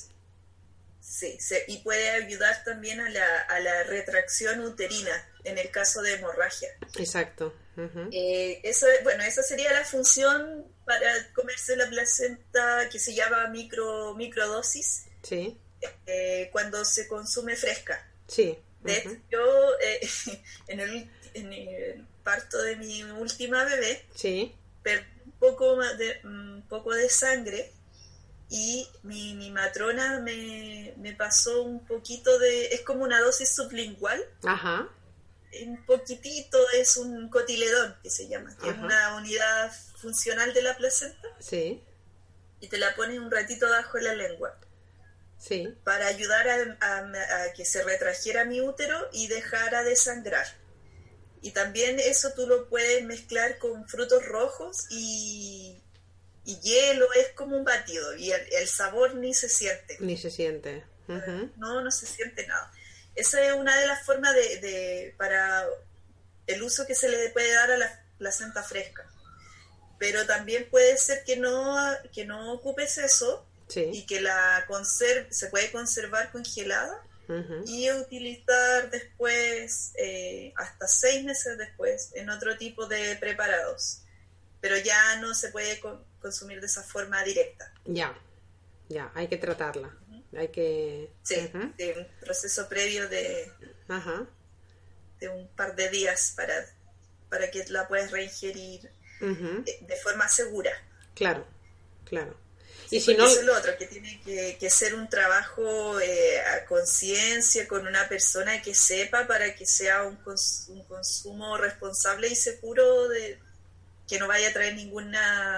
Speaker 3: Y puede ayudar también a la retracción uterina en el caso de hemorragia.
Speaker 1: Exacto. Uh-huh.
Speaker 3: Esa sería la función para comerse la placenta, que se llama microdosis.
Speaker 1: Sí.
Speaker 3: Cuando se consume fresca.
Speaker 1: Sí. Uh-huh.
Speaker 3: De hecho, yo en el parto de mi última bebé,
Speaker 1: sí,
Speaker 3: perdí un poco de sangre y mi matrona me pasó un poquito es como una dosis sublingual.
Speaker 1: Ajá.
Speaker 3: Un poquitito, es un cotiledón que se llama, que es una unidad funcional de la placenta.
Speaker 1: Sí.
Speaker 3: Y te la pones un ratito abajo de la lengua.
Speaker 1: Sí.
Speaker 3: Para ayudar a que se retrajera mi útero y dejara de sangrar. Y también eso tú lo puedes mezclar con frutos rojos y hielo, es como un batido. Y el sabor ni se siente.
Speaker 1: Ni se siente. Uh-huh.
Speaker 3: No se siente nada. Esa es una de las formas para el uso que se le puede dar a la placenta fresca. Pero también puede ser que no ocupes eso, sí, y que se puede conservar congelada, uh-huh, y utilizar después, hasta 6 meses después, en otro tipo de preparados. Pero ya no se puede consumir de esa forma directa.
Speaker 1: Ya, hay que tratarla. Uh-huh. Hay que...
Speaker 3: Sí, uh-huh, de un proceso previo de un par de días para que la puedas reingerir, uh-huh, de forma segura.
Speaker 1: Claro.
Speaker 3: Sí, y si no, eso es lo otro, que tiene que ser un trabajo a conciencia con una persona que sepa, para que sea un consumo responsable y seguro, que no vaya a traer ningún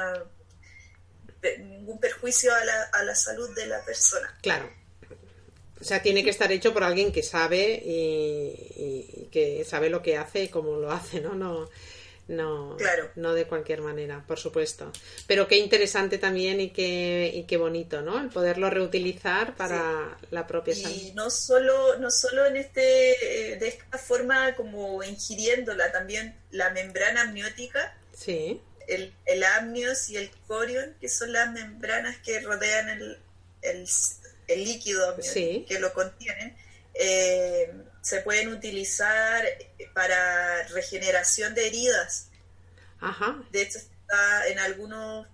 Speaker 3: perjuicio a la salud de la persona.
Speaker 1: Claro. O sea, tiene que estar hecho por alguien que sabe y que sabe lo que hace y cómo lo hace, ¿no?
Speaker 3: Claro.
Speaker 1: No de cualquier manera, por supuesto. Pero qué interesante también y qué bonito, ¿no? El poderlo reutilizar para, sí, la propia salud.
Speaker 3: Y no solo en de esta forma como ingiriéndola, también la membrana amniótica.
Speaker 1: Sí.
Speaker 3: El amnios y el corion, que son las membranas que rodean el líquido amniótico, sí, que lo contienen, se pueden utilizar para regeneración de heridas.
Speaker 1: Ajá.
Speaker 3: De hecho, está en algunos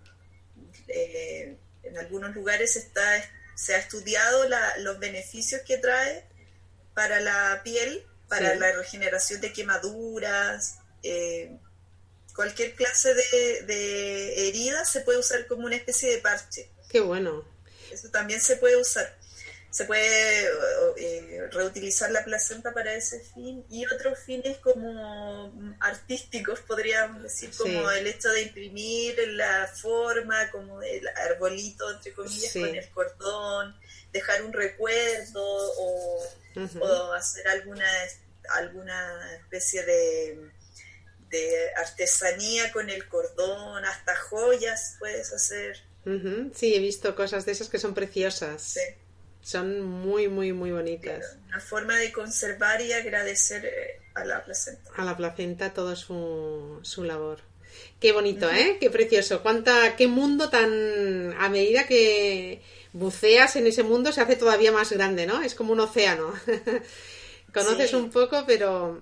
Speaker 3: lugares se ha estudiado los beneficios que trae para la piel, para, sí, la regeneración de quemaduras, cualquier clase de herida se puede usar como una especie de parche.
Speaker 1: Qué bueno.
Speaker 3: Eso también se puede usar. Se puede reutilizar la placenta para ese fin, y otros fines como artísticos, podríamos decir, como, sí, el hecho de imprimir la forma, como el arbolito, entre comillas, sí, con el cordón, dejar un recuerdo uh-huh, o hacer alguna especie de artesanía con el cordón, hasta joyas puedes hacer.
Speaker 1: Uh-huh. Sí, he visto cosas de esas que son preciosas.
Speaker 3: Sí.
Speaker 1: Son muy, muy, muy bonitas.
Speaker 3: Una forma de conservar y agradecer a la placenta.
Speaker 1: A la placenta todo su labor. Qué bonito, ¿eh? Qué precioso. Qué mundo tan... A medida que buceas en ese mundo se hace todavía más grande, ¿no? Es como un océano. Conoces, sí, un poco, pero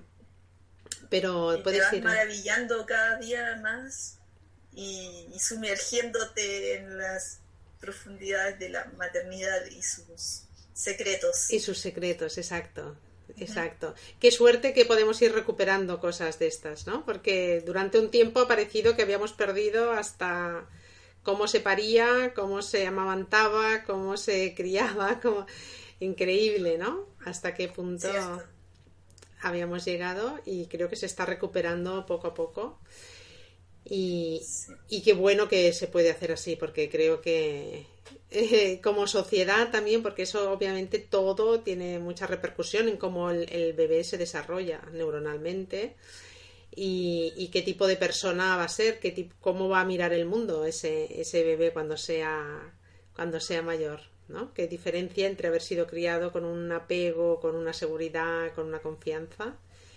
Speaker 3: y
Speaker 1: puedes
Speaker 3: te vas
Speaker 1: ir
Speaker 3: maravillando cada día más y sumergiéndote en las profundidades de la maternidad y sus secretos.
Speaker 1: Y sus secretos, exacto. Uh-huh. Qué suerte que podemos ir recuperando cosas de estas, ¿no? Porque durante un tiempo ha parecido que habíamos perdido hasta cómo se paría, cómo se amamantaba, cómo se criaba, increíble, ¿no? Hasta qué punto, cierto, habíamos llegado, y creo que se está recuperando poco a poco. Y qué bueno que se puede hacer así, porque creo que como sociedad también, porque eso obviamente todo tiene mucha repercusión en cómo el bebé se desarrolla neuronalmente y qué tipo de persona va a ser, cómo va a mirar el mundo ese bebé cuando sea mayor, ¿no? Qué diferencia entre haber sido criado con un apego, con una seguridad, con una confianza,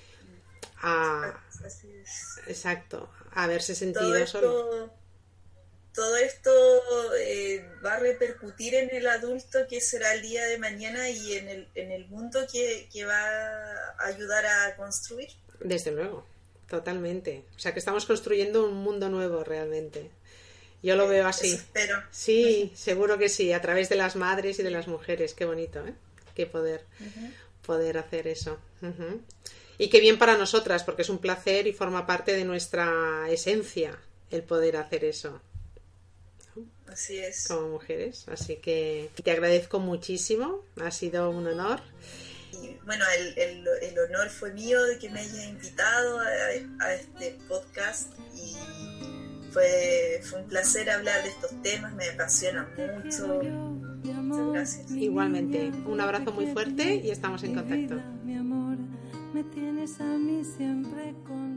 Speaker 3: así es.
Speaker 1: Exacto, haberse sentido solo.
Speaker 3: Todo esto va a repercutir en el adulto que será el día de mañana y en el mundo que va a ayudar a construir.
Speaker 1: Desde luego, totalmente. O sea, que estamos construyendo un mundo nuevo realmente. Yo lo veo así.
Speaker 3: Eso espero.
Speaker 1: Sí, seguro que sí, a través de las madres y de las mujeres. Qué bonito, ¿eh? Qué poder hacer eso. Uh-huh. Y qué bien para nosotras, porque es un placer y forma parte de nuestra esencia el poder hacer eso. ¿no?
Speaker 3: Así es.
Speaker 1: Como mujeres. Así que te agradezco muchísimo, ha sido un honor.
Speaker 3: Y bueno, el honor fue mío de que me hayas invitado a este podcast y fue un placer hablar de estos temas, me apasiona mucho. Muchas gracias.
Speaker 1: Igualmente, un abrazo muy fuerte y estamos en contacto.
Speaker 2: Mi amor, me tienes a mí siempre con